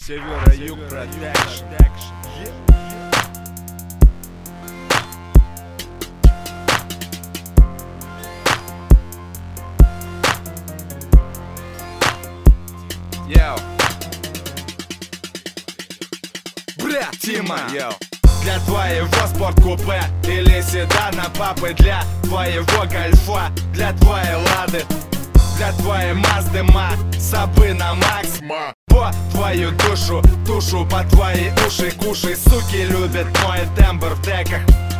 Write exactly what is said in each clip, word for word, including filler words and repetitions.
Севера-Юг Продакшн. Йоу. Бля, Тима, йоу. Для твоего спорткупе или седана, папы, для твоего гольфа, для твоей лады, для твоей Мазды Ма, Сабы на Макс, по твою душу, тушу по твои уши, кушай, суки любят мой тембр в треках.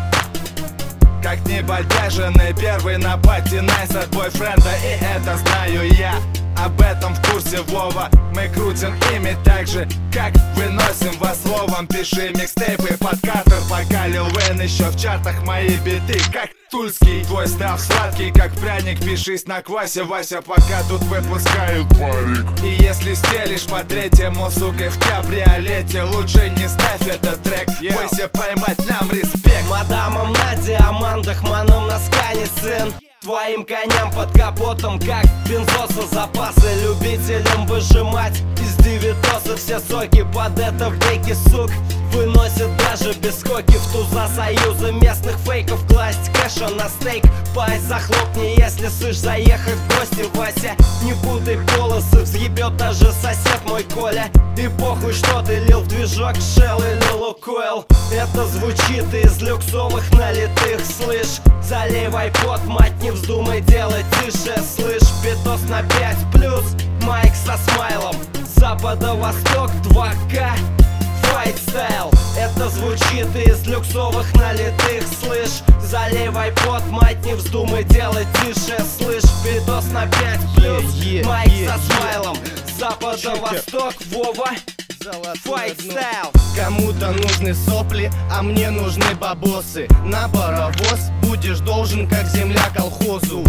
Как небодяженный первый на пати найс от бойфренда, и это знаю я. Об этом в курсе Вова. Мы крутим ими так же, как выносим вас словом. Пиши микстейпы под катер, пока Лил Уэйн еще в чартах. Мои биты как тульский, твой став сладкий, как пряник. Пишись на квасе, Вася, пока тут выпускают парик. И если стелишь по третьему, сука, в кабриолете, лучше не ставь этот трек, бойся поймать нам респект. Мадамам на диамантах, маном на скане, сын. Твоим коням под капотом, как бензоса запасы. Любителям выжимать из девятоса все соки. Под это в бейке, сук, выносят даже без скоки. В туза союза местных фейков класть кэша на стейк. Пай, захлопни, если слышь, заехать в гости, Вася. Не путай полосы, взъебет даже сосед мой Коля. И похуй, что ты лил в движок Shell или Лукойл. Это звучит из люксовых налитых, слышь. Заливай пот, мать, не вздумай делать тише, слышь. Питос на пять плюс, майк со смайлом. Запада-восток два ка, Fight Style. Это звучит из люксовых налитых, слышь. Заливай пот, мать, не вздумай делать тише, слышь. Питос на пять плюс, майк со смайлом. Запада-восток, Вова, Fight Style. Кому-то нужны сопли, а мне нужны бабосы. На паровоз будешь должен, как земля колхозу.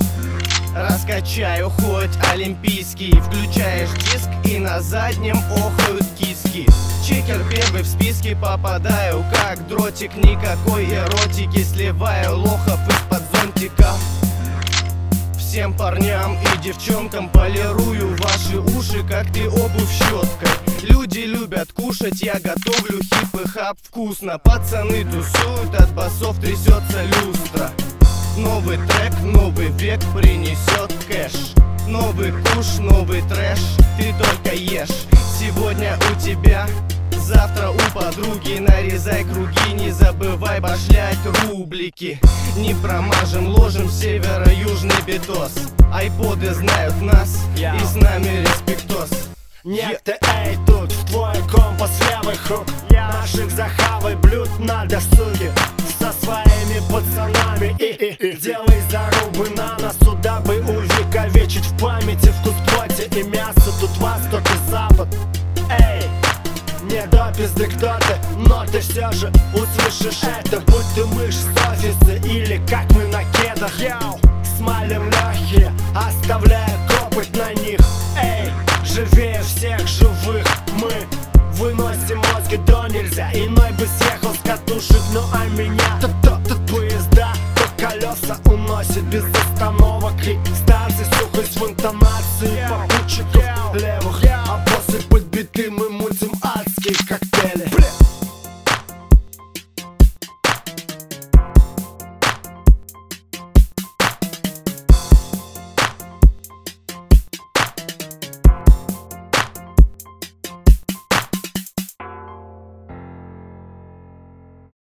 Раскачаю хоть олимпийский. Включаешь диск и на заднем охают киски. Чекер первый в списке, попадаю как дротик. Никакой эротики, сливаю лохов из-под зонтика. Всем парням и девчонкам полирую ваши уши, как ты обувь щеткой. Люди любят кушать, я готовлю хип и хап вкусно. Пацаны тусуют, от басов трясется люстра. Новый трек, новый век принесет кэш. Новый куш, новый трэш, ты только ешь. Сегодня у тебя, завтра у подруги. Нарезай круги, не забывай башлять рублики. Не промажем, ложим северо-южный битос. Айподы знают нас, yeah. И с нами респектос. Некто эй тут, в твой компас левый хук, yeah. Наших захавай блюд на досуге со своими пацанами. И, и, и делай зарубы на носу, дабы увековечить в памяти вкус плоти и мяса. Тут восток и запад. Эй, не до пизды кто ты, но ты все же услышишь это. Будь ты мышь с офиса или как мы на кедах. Йоу, смалим легкие, оставляя копоть на них. Эй, живее всех живых мы выносим мозги до нельзя. Иной бы съехал с катушек, ну а меня тут поезда, то колеса уносит без остановок. И станции сухость в интонации попутчиков левых. А после под биты мы мутим